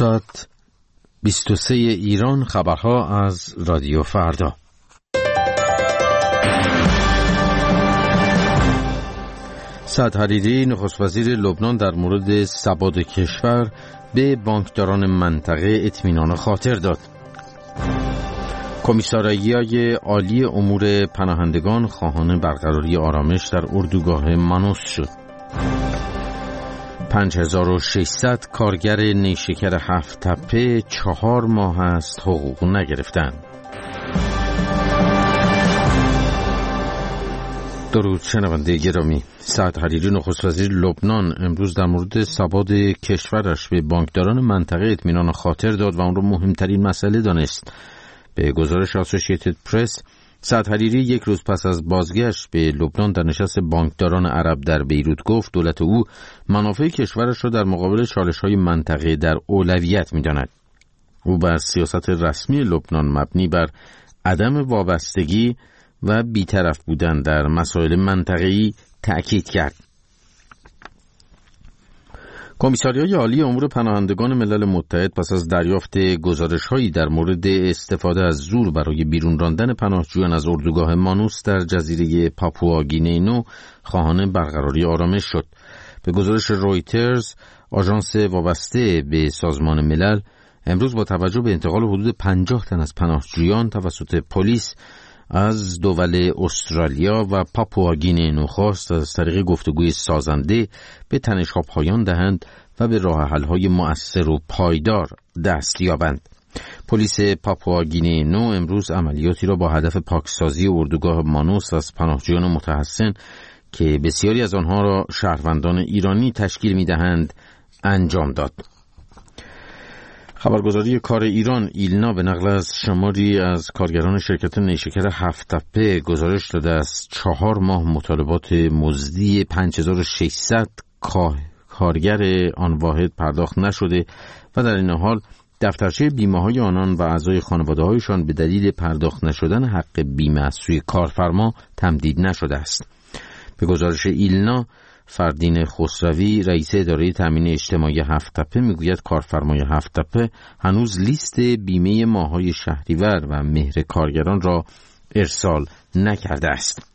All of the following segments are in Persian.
ساعت 23 ایران. خبرها از رادیو فردا. سعد حریری نخست وزیر لبنان در مورد ثبات کشور به بانکداران منطقه اطمینان خاطر داد. کمیساریای عالی امور پناهندگان خواهان برقراری آرامش در اردوگاه مانوس شد. 5600 کارگر نیشکر 7 تپه 4 ماه است حقوق نگرفتند. درود شنونده گرامی. سعد حریری نخست وزیر لبنان امروز در مورد ثبات کشورش به بانکداران منطقه اطمینان خاطر داد و آن را مهمترین مسئله دانست. به گزارش اسوسییتد پرس، سعد حریری یک روز پس از بازگشت به لبنان در نشست بانکداران عرب در بیروت گفت دولت او منافع کشورش را در مقابل چالش‌های منطقه در اولویت می‌داند. او بر سیاست رسمی لبنان مبنی بر عدم وابستگی و بی‌طرف بودن در مسائل منطقه‌ای تأکید کرد. کمیساریای عالی امور پناهندگان ملل متحد پس از دریافت گزارش‌هایی در مورد استفاده از زور برای بیرون راندن پناهجویان از اردوگاه مانوس در جزیره پاپوآگینه نو خواهان برقراری آرامش شد. به گزارش رویترز، آژانس وابسته به سازمان ملل امروز با توجه به انتقال حدود 50 تن از پناهجویان توسط پلیس از دول استرالیا و پاپوآگینه نو خواست از طریق گفتگوی سازنده به تنش‌ها پایان دهند و به راه حل‌های مؤثر و پایدار دست یابند. پلیس پاپوآگینه نو امروز عملیاتی را با هدف پاکسازی اردوگاه مانوس از پناهجویان متحصن که بسیاری از آنها را شهروندان ایرانی تشکیل می‌دهند انجام داد. خبرگزاری کار ایران ایلنا به نقل از شماری از کارگران شرکت نیشکر 7 تپه گزارش داده است 4 ماه مطالبات مزدی 5600 کارگر آن واحد پرداخت نشده و در این حال دفترچه بیمه‌های آنان و اعضای خانواده‌هایشان به دلیل پرداخت نشدن حق بیمه از سوی کارفرما تمدید نشده است. به گزارش ایلنا، فردین خسروی رئیس اداره تامین اجتماعی 7 تپه میگوید کارفرمای 7 تپه هنوز لیست بیمه ماه‌های شهریور و مهر کارگران را ارسال نکرده است.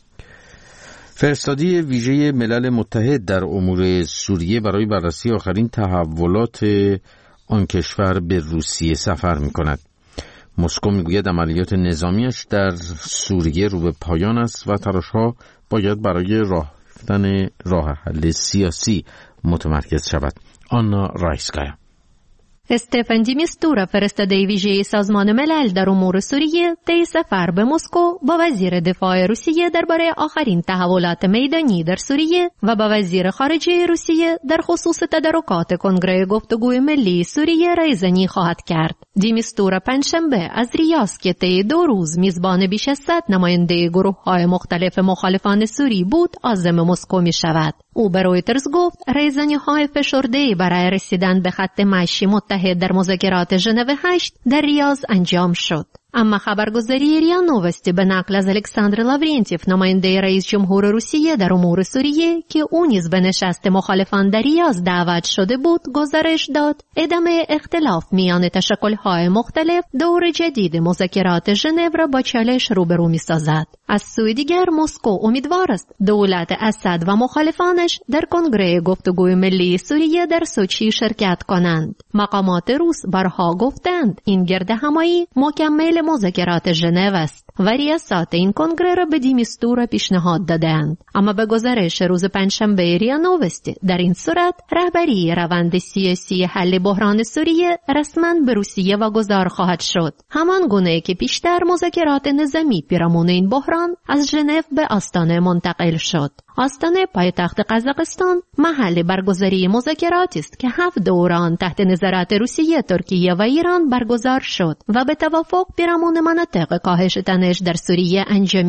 فرستادی ویژه ملل متحد در امور سوریه برای بررسی آخرین تحولات آن کشور به روسیه سفر می‌کند. مسکو میگوید عملیات نظامیش در سوریه رو به پایان است و تلاش‌ها باید برای راه حل سیاسی متمرکز شود. آنا رایسکایا. استفان دی میستورا فرستاده ویژه سازمان ملل در امور سوریه طی سفر به مسکو با وزیر دفاع روسیه درباره آخرین تحولات میدانی در سوریه و با وزیر خارجه روسیه در خصوص تدارکات کنگره گفتگوی ملی سوریه رایزنی خواهد کرد. دی میستورا پنجشنبه از ریاض که طی 2 روز میزبان بیش از 100 نماینده گروه‌های مختلف مخالفان سوری بود عازم مسکو می شود. او به رویترز گفت رایزنی‌های فشرده‌ای برای رسیدن به خط مشی متحد در مذاکرات ژنو 8 در ریاض انجام شد. اما خبرگزاری ریا نووستی به نقل از الکساندر لاورنتیف نماینده رئیس جمهور روسیه در امور سوریه که او نیز به نشست مخالفان در ریاض دعوت شده بود گزارش داد ادامه اختلاف میان تشکل‌های مختلف دور جدید مذاکرات ژنو را با چالش روبرو می‌سازد. از سوی دیگر مسکو امیدوار است دولت اسد و مخالفانش در کنگره گفتگوی ملی سوریه در سوچی شرکت کنند. مقامات روس بارها گفتند این گردهمایی مکمل مذاکرات ژنو است و ریاست این کنگره را به دی میستورا پیشنهاد دادند. اما به گزارش روز پنجشنبه ریا نووستی در این صورت رهبری روند سیاسی حل بحران سوریه رسما به روسیه واگذار خواهد شد، همان گونه که پیشتر مذاکرات نظامی پیرامون این بحران از ژنو به آستانه منتقل شد. آستانه پایتخت قزاقستان محل برگزاری مذاکراتی است که 7 دوران تحت نظارت روسیه، ترکیه و ایران برگزار شد و به توافق پیرامون مناطق کاهش تنش در سوریه انجامید.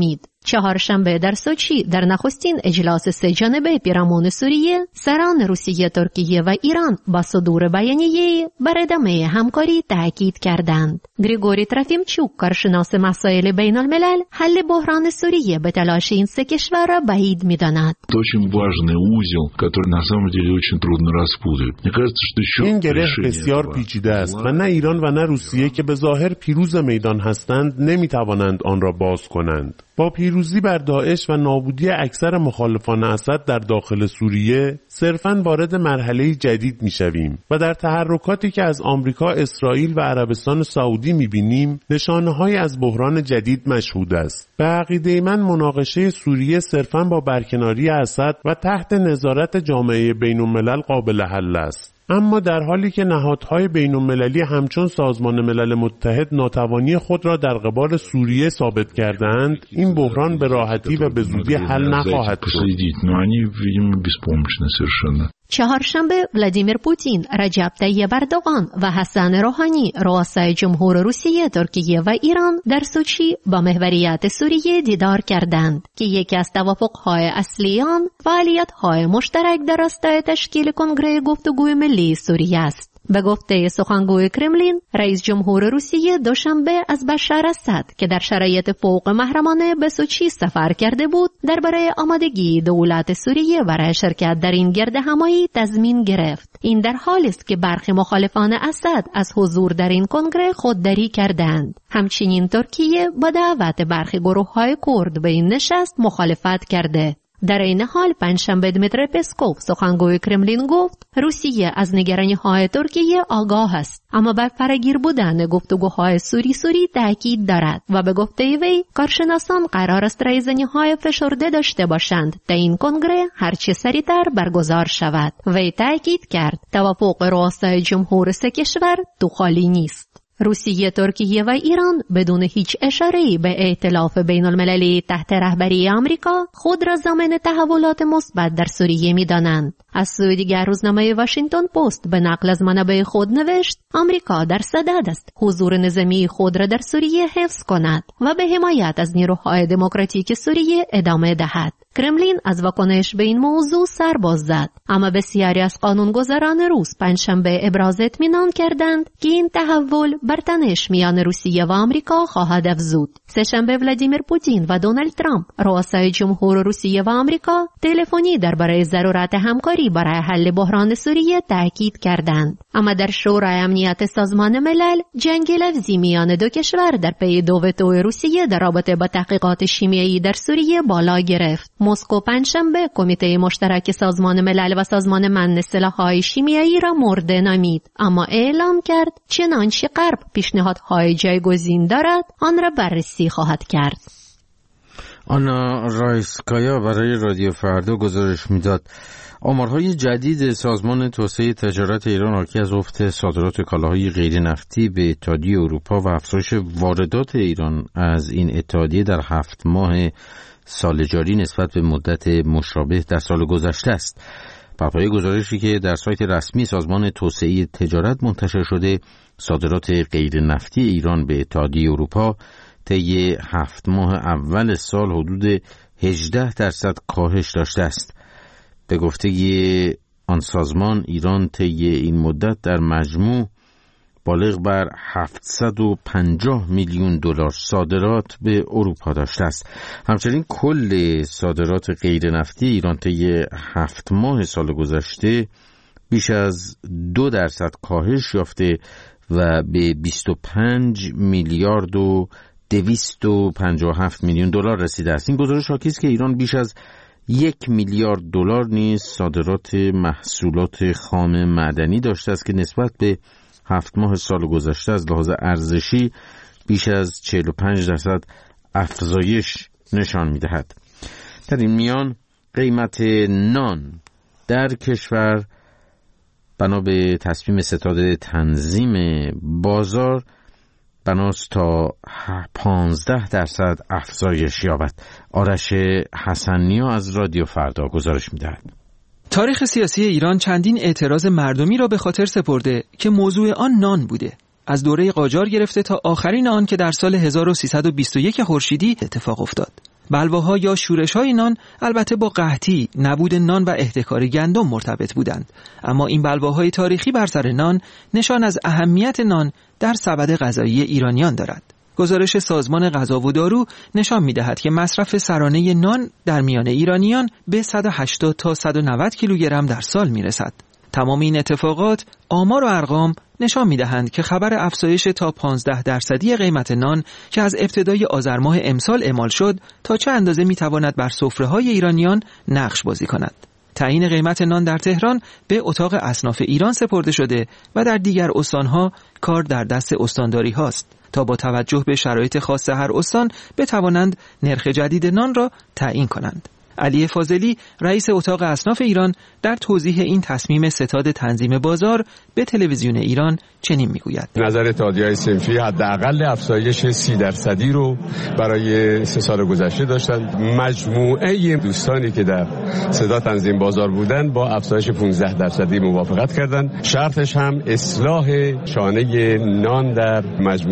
چهارشنبه در سوچی در نخستین اجلاس سه جانبه پیرامون سوریه سران روسیه، ترکیه و ایران با صدور بیانیه بر ادامه همکاری تاکید کردند. گریگوری تروفیمچوک، کارشناس مسائل بین الملل، حل بحران سوریه به تلاش این سه کشور را بعید می‌داند. این گره بسیار پیچیده است و نه ایران و نه روسیه که به ظاهر پیروز میدان هستند نمی‌توانند آن را باز کنند. با پیروزی بر داعش و نابودی اکثر مخالفان اسد در داخل سوریه صرفاً وارد مرحله جدید می‌شویم و در تحرکاتی که از آمریکا، اسرائیل و عربستان سعودی می‌بینیم نشانه‌هایی از بحران جدید مشهود است. به عقیده من مناقشه سوریه صرفاً با برکناری اسد و تحت نظارت جامعه بین‌الملل قابل حل است. اما در حالی که نهادهای بین‌المللی همچون سازمان ملل متحد ناتوانی خود را در قبال سوریه ثابت کردند، این بحران به راحتی و به زودی حل نخواهد شد. چهارشنبه ولادیمیر پوتین، رجب طیب اردوغان و حسن روحانی، رؤسای جمهور روسیه، ترکیه و ایران در سوچی با محوریت سوریه دیدار کردند که یکی از توافق‌های اصلی آن فعالیت‌های مشترک در راستای تشکیل کنگره گفتگوی ملی سوریه است. به گفته سخنگوی کرملین، رئیس جمهور روسیه دوشنبه از بشار اسد که در شرایط فوق محرمانه به سوچی سفر کرده بود، درباره آمادگی دولت سوریه برای شرکت در این گردهمایی تضمین گرفت. این در حالی است که برخی مخالفان اسد از حضور در این کنگره خودداری کردند. همچنین ترکیه با دعوت برخی گروه‌های کرد به این نشست مخالفت کرده. در این حال پنجشنبه دمیتری پسکوف، سخنگوی کرملین، گفت روسیه از نگرانی‌های ترکیه آگاه است، اما بر فراگیر بودن گفتگوهای سوری تاکید دارد و به گفته وی کارشناسان قرار است رایزنی‌های فشرده داشته باشند تا این کنگره هرچه سریعتر برگزار شود. وی تاکید کرد توافق رؤسای جمهور سه کشور تو خالی نیست. روسیه، ترکیه و ایران بدون هیچ اشاره‌ای به ائتلاف بین‌المللی تحت رهبری آمریکا خود را ضامن تحولات مثبت در سوریه می‌دانند. از سوی دیگر روزنامه واشنگتن پست به نقل از منابع خود نوشت آمریکا در صدد است حضور نظامی خود را در سوریه حفظ کند و به حمایت از نیروهای دموکراتیک سوریه ادامه دهد. کرملین از واکنش به این موضوع سر باز زد، اما بسیاری از قانونگذاران روس پنجشنبه ابراز اطمینان کردند که این تحول بر تنش میان روسیه و آمریکا خواهد افزود. سه‌شنبه ولادیمیر پوتین و دونالد ترامپ، رؤسای جمهور روسیه و آمریکا، تلفنی درباره ضرورت همکاری برای حل بحران سوریه تاکید کردند. اما در شورای امنیت سازمان ملل جنگ لفظی میان دو کشور در پی دو وتو روسیه در رابطه با تحقیقات شیمیایی در سوریه بالا گرفت. مسکو پنجشنبه کمیته مشترک سازمان ملل و سازمان منع سلاح‌های شیمیایی را مرده نامید، اما اعلام کرد چنانچه غرب پیشنهادهای جایگزین دارد آن را بررسی خواهد کرد. آنا رایسکایا برای رادیو فردا گزارش میداد آمارهای جدید سازمان توسعه تجارت ایران حاکی از افت صادرات کالاهای غیر نفتی به اتحادیه اروپا و افزایش واردات ایران از این اتحادیه در 7 ماه سال جاری نسبت به مدت مشابه در سال گذشته است. بر پایه گزارشی که در سایت رسمی سازمان توسعه تجارت منتشر شده، صادرات غیر نفتی ایران به اتحادیه اروپا طی 7 ماه اول سال حدود 18% کاهش داشته است. به گفته آن سازمان، ایران طی این مدت در مجموع بالغ بر 750 میلیون دلار صادرات به اروپا داشته است. همچنین کل صادرات غیر نفتی ایران طی 7 ماه سال گذشته بیش از 2% کاهش یافته و به 25 میلیارد و 257 میلیون دلار رسیده است. این گزارش حاکی است که ایران بیش از 1 میلیارد دلار نیز صادرات محصولات خام معدنی داشته است که نسبت به 7 ماه سال گذشته از لحاظ ارزشی بیش از 45% افزایش نشان می‌دهد. در این میان قیمت نان در کشور بنا به تصمیم ستاد تنظیم بازار بناست تا 15% افزایش یابد. آرش حسنیا از رادیو فردا گزارش می‌دهد. تاریخ سیاسی ایران چندین اعتراض مردمی را به خاطر سپرده که موضوع آن نان بوده. از دوره قاجار گرفته تا آخرین آن که در سال 1321 خورشیدی اتفاق افتاد. بلواها یا شورش‌های نان البته با قحطی، نبود نان و احتکار گندم مرتبط بودند، اما این بلواهای تاریخی بر سر نان نشان از اهمیت نان در سبد غذایی ایرانیان دارد. گزارش سازمان غذا و دارو نشان می‌دهد که مصرف سرانه نان در میان ایرانیان به 180 تا 190 کیلوگرم در سال می‌رسد. تمام این اتفاقات، آمار و ارقام نشان می‌دهند که خبر افزایش تا 15% قیمت نان که از ابتدای آذر ماه امسال اعمال شد تا چه اندازه می‌تواند بر سفره‌های ایرانیان نقش بازی کند. تعیین قیمت نان در تهران به اتاق اصناف ایران سپرده شده و در دیگر استان‌ها کار در دست استانداری هاست تا با توجه به شرایط خاص هر استان بتوانند نرخ جدید نان را تعیین کنند. علی فاضلی رئیس اتاق اصناف ایران در توضیح این تصمیم ستاد تنظیم بازار به تلویزیون ایران چنین میگوید: نظر اتحادیه‌های صنفی حداقل افزایش 30% رو برای 3 سال گذشته داشتند. مجموعه دوستانی که در ستاد تنظیم بازار بودند با افزایش 15% موافقت کردند. شرطش هم اصلاح شانه نان در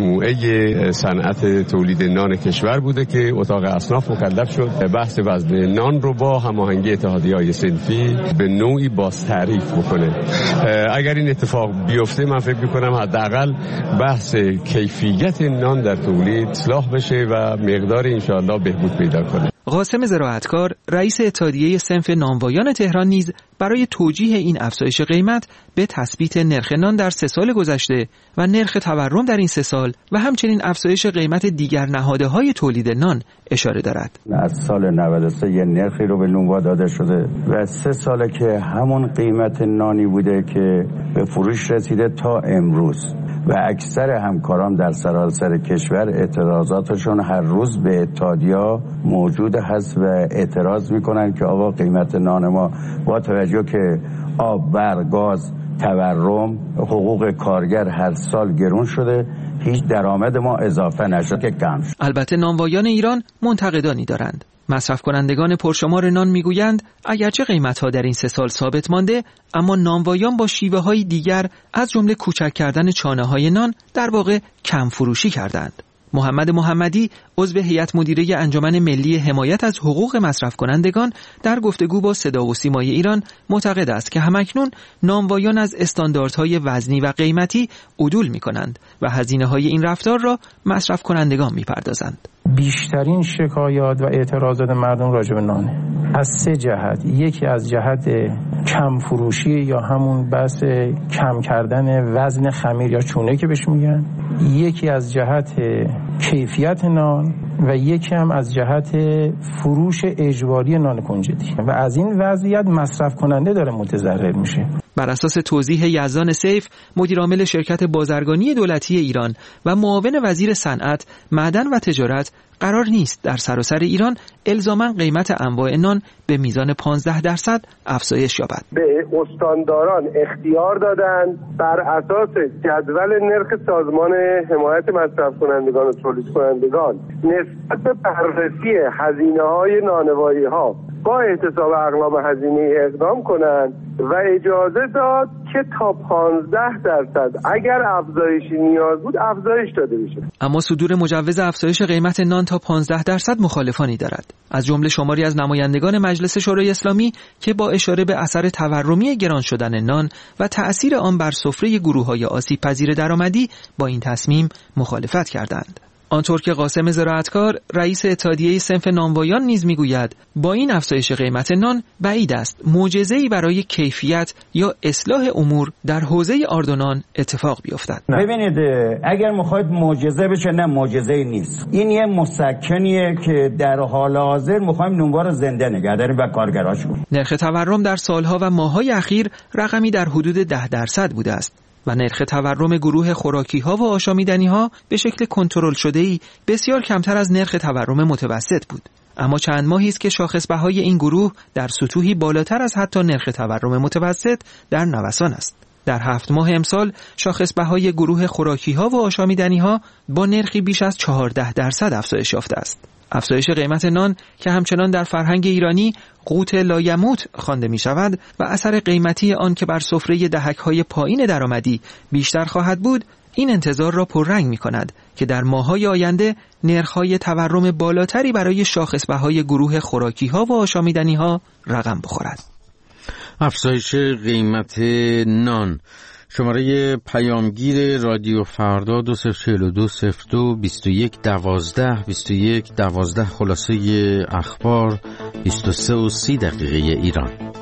مجموعه صنعت تولید نان کشور بوده که اتاق اصناف مکلف شد بحث وزن نان رو با هماهنگی اتحادیه‌های صنفی به نوعی باز تعریف بکنه. اگر این اتفاق بیفته من فکر می‌کنم حداقل بحث کیفیت نان در تولید اصلاح بشه و مقدار انشاءالله بهبود پیدا کنه. قاسم زراعتکار رئیس اتحادیه صنف نانوایان تهران نیز برای توجیه این افزایش قیمت به تثبیت نرخ نان در 3 سال گذشته و نرخ تورم در این 3 سال و همچنین افزایش قیمت دیگر نهادهای تولید نان اشاره دارد. از سال 93 یه نرخی رو به نانوا داده شده و 3 ساله که همون قیمت نانی بوده که به فروش رسیده تا امروز و اکثر همکاران در سراسر کشور اعتراضاتشون هر روز به اتحادیه موجود هست و اعتراض میکنن که آقا قیمت نان ما با توجه که آب، برق، گاز، تورم، حقوق کارگر هر سال گرون شده، هیچ درآمد ما اضافه نشد که کم شد. البته نانوایان ایران منتقدانی دارند. مصرف کنندگان پرشمار نان میگویند اگرچه قیمت‌ها در این 3 سال ثابت مانده، اما نانوایان با شیوه‌های دیگر از جمله کوچک کردن چانه‌های نان در واقع کم فروشی کردند. محمد محمدی عضو هیئت مدیره انجمن ملی حمایت از حقوق مصرف کنندگان در گفتگو با صدا و سیمای ایران معتقد است که همکنون نانوایان از استانداردهای وزنی و قیمتی عدول می‌کنند و هزینه‌های این رفتار را مصرف کنندگان می‌پردازند. بیشترین شکایات و اعتراضات مردم راجع به نانه از 3 جهت. یکی از جهت کم فروشی یا همون بحث کم کردن وزن خمیر یا چونه که بهش میگن، یکی از جهت کیفیت نان و یکی هم از جهت فروش اجباری نان کنجدی و از این وضعیت مصرف کننده داره متضرر میشه. بر اساس توضیح یزدان سیف، مدیرعامل شرکت بازرگانی دولتی ایران و معاون وزیر صنعت، معدن و تجارت، قرار نیست در سراسر ایران الزاماً قیمت انواع نان به میزان 15% افزایش یابد. به استانداران اختیار دادند بر اساس جدول نرخ سازمان حمایت مصرف کنندگان و تولید کنندگان نسبت به بررسی هزینه‌های نانوایی‌ها با احتساب اقلام هزینه اقدام کنند و اجازه داد که تا 15% اگر افزایشی نیاز بود افزایش داده بشه. اما صدور مجوز افزایش قیمت نان تا 15% مخالفانی دارد، از جمله شماری از نمایندگان مجلس شورای اسلامی که با اشاره به اثر تورمی گران شدن نان و تأثیر آن بر سفره گروه‌های آسیب پذیر درآمدی با این تصمیم مخالفت کردند. آنطور که قاسم زراعتکار رئیس اتحادیه صنف نانوایان نیز میگوید با این افزایش قیمت نان بعید است معجزه‌ای برای کیفیت یا اصلاح امور در حوزه آرد و نان اتفاق بیفتد. ببینید اگر میخواید معجزه بشه، نه معجزه‌ای نیست، این یه مسکنیه که در حال حاضر میخوایم نانوا رو زنده نگه داریم و کارگراش کنیم. نرخ تورم در سالها و ماه‌های اخیر رقمی در حدود 10% بوده است و نرخ تورم گروه خوراکی‌ها و آشامیدنی‌ها به شکل کنترل شده‌ای بسیار کمتر از نرخ تورم متوسط بود. اما چند ماهی است که شاخص بهای این گروه در سطوحی بالاتر از حتی نرخ تورم متوسط در نوسان است. در 7 ماه امسال شاخص بهای گروه خوراکی‌ها و آشامیدنی‌ها با نرخی بیش از 14% افزایش یافته است. افزایش قیمت نان که همچنان در فرهنگ ایرانی قوت لایموت خوانده می شود و اثر قیمتی آن که بر سفره دهک‌های پایین درآمدی بیشتر خواهد بود، این انتظار را پررنگ می کند که در ماه‌های آینده نرخ‌های تورم بالاتری برای شاخص‌بهای گروه خوراکی‌ها و آشامیدنی‌ها رقم بخورد. افزایش قیمت نان. شماره پیامگیر رادیو فردا 2042022112 خلاصه اخبار 23:30 ایران.